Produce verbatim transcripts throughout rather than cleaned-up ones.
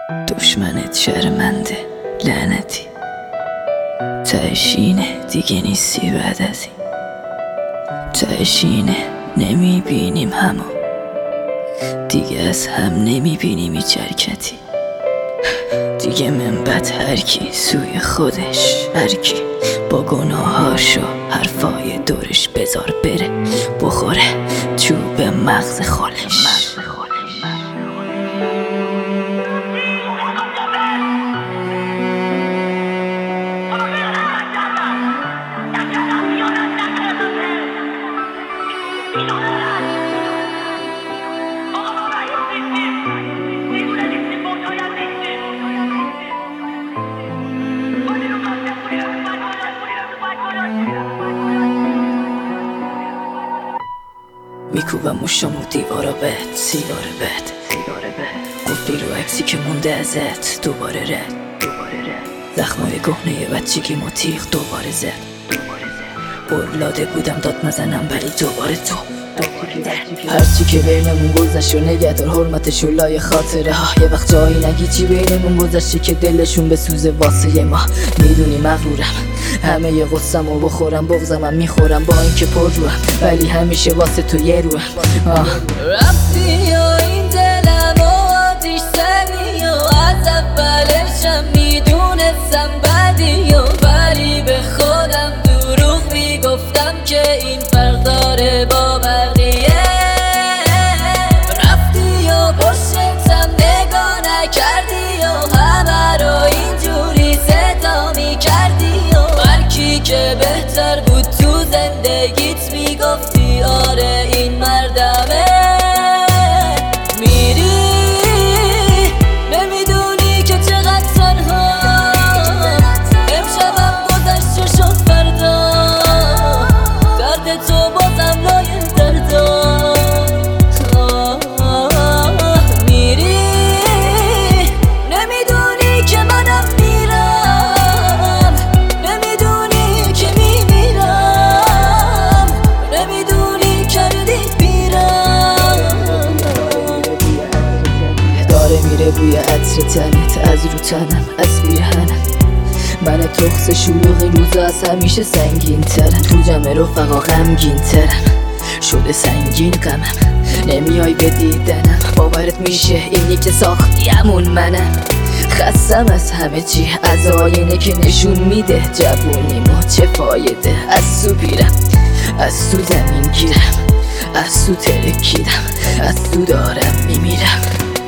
دشمنت شرمنده لعنتی، تهشینه دیگه نیستی بعد از این، تهشینه نمیبینیم همو دیگه، از هم نمیبینیم هیچ حرکتی دیگه. من بد هرکی سوی خودش، هرکی با گناهاشو حرفای دورش بذار بره بخوره چوب مغز خالش. میکوبم مشامو دیوارا بد، سیگار بد قفلی رو عکسی که مونده ازت دوباره رد، زخمای کهنه بچگی ما تیغ دوباره زد. برلاده بودم داد نزنم ولی دوباره تو هرچی که بینمون گذشت و نگهدار حرمتش و لای خاطره ها. یه وقت جایی نگی چی بینمون گذشته که دلشون بسوزه واسه ما. میدونی مغرورم همه ی غصم و بخورم بغزم هم میخورم با اینکه پر روم ولی همیشه واسه تو یه روم. رفتی و این دلم و آتیش زدی و از اولشم میدونستم بدی و ولی به خودم دروغ میگفتم که این فرق داره با بقیه. رفتی و پشتم نگاه نکردی و همه رو اینجوری صدا میکردی و هرکی که بهتر بود تو زندگیت میگفتی آره این مردمه. میری نمیدونی که چقدر تنها امشبم گذشت و شد فردا، درد تو بازم لای دردا. میری نمیدونی که منم میرم، نمیدونی که میمیرم، نمیدونی کردی بیرم. داره میره بوی عطر تنت از رو تنم از بیرهنم. من تخص شلوغ این روزا از همیشه سنگین ترم، تو جمع رفقا غمگین ترم شده سنگین غمم. نمیای به دیدنم باورت میشه اینی که ساختی همون منم. خستم از همه چی، از آینه که نشون میده جوونیمو چه فایده. از تو پیرم از تو زمین گیرم، از تو ترکیدم از تو دارم میمیرم.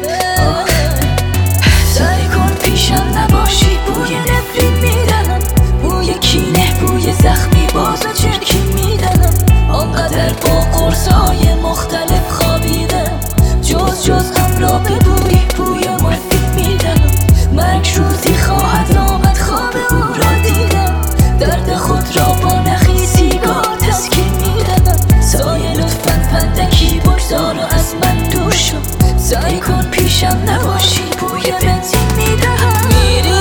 سعی کن پیشم نباشی، بوی نفرین میدنم، بوی کینه بوی زخمی باز و چرکین میدنم. آنقدر با قرصهای مختلف خوابیدم، جز جز هم را به بوی بوی مورفین میدنم. مرگ روزی خواهد آمد خواب او را دیدم، درد خود را با نخی سیگار تسکین میدنم. سایه لطفاً پندکی بگذار و از من دور شو، سعی کن پیشم نباشی بوی بنزین میدهم. میری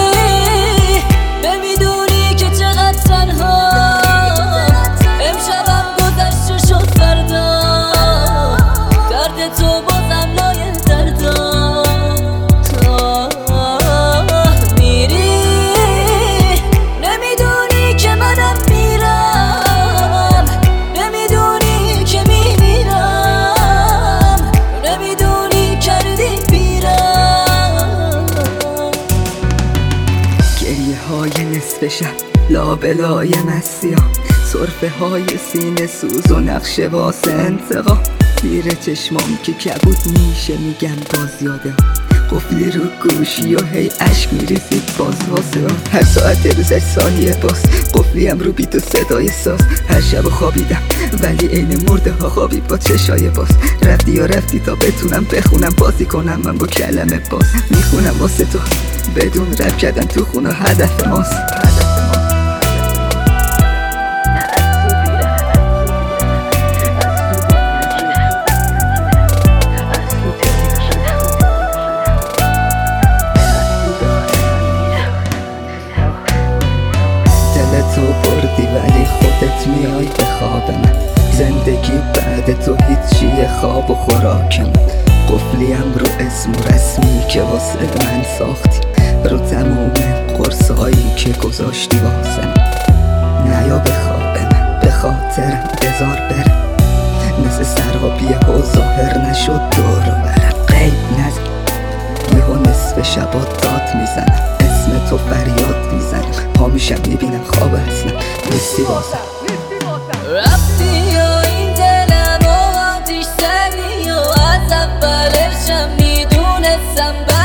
نمیدونی که چقدر تنها امشبم گذشت و شد فردا، درد تو بازم لای دردا. میری نمیدونی که منم میرم، نمیدونی که میمیرم، نمیدونی کردی بیرم. گریه های نصف شب لابلای مسیح، صرفه های سینه سوز و نقشه واسه انتقام. زیر چشمام که کبود میشه میگم باز یاده، قفلی رو گوشی و هی عشق میریزید باز واسه ها. هر ساعت روزش ثانیه باز قفلیم رو بیت و صدای ساز. هر شب خوابیدم ولی عین مرده ها خوابی با چشای باز. رفتی یا رفتی تا بتونم بخونم بازی کنم من با کلمه باز. میخونم واسه تو بدون رب کردن تو خونه هدف ماست. تو بردی ولی خودت میای به خواب من. زندگی بعد تو هیچیه خواب و خوراکم. قفلیم رو اسم و رسمی که واسه من ساختی، رو تموم قرصایی که گذاشتی واسم. نیا به خواب من به خاطرم بذار برم، مثل سرابی ها ظاهر نشد دور و برم. غیب نزن یهو نصف شبا داد میزنم، اسم تو فریاد میزنم، پا میشم میبینم خواب اصلا نیستی واسم. رفتی و این دلم و آتیش زدی و از اولشم میدونستم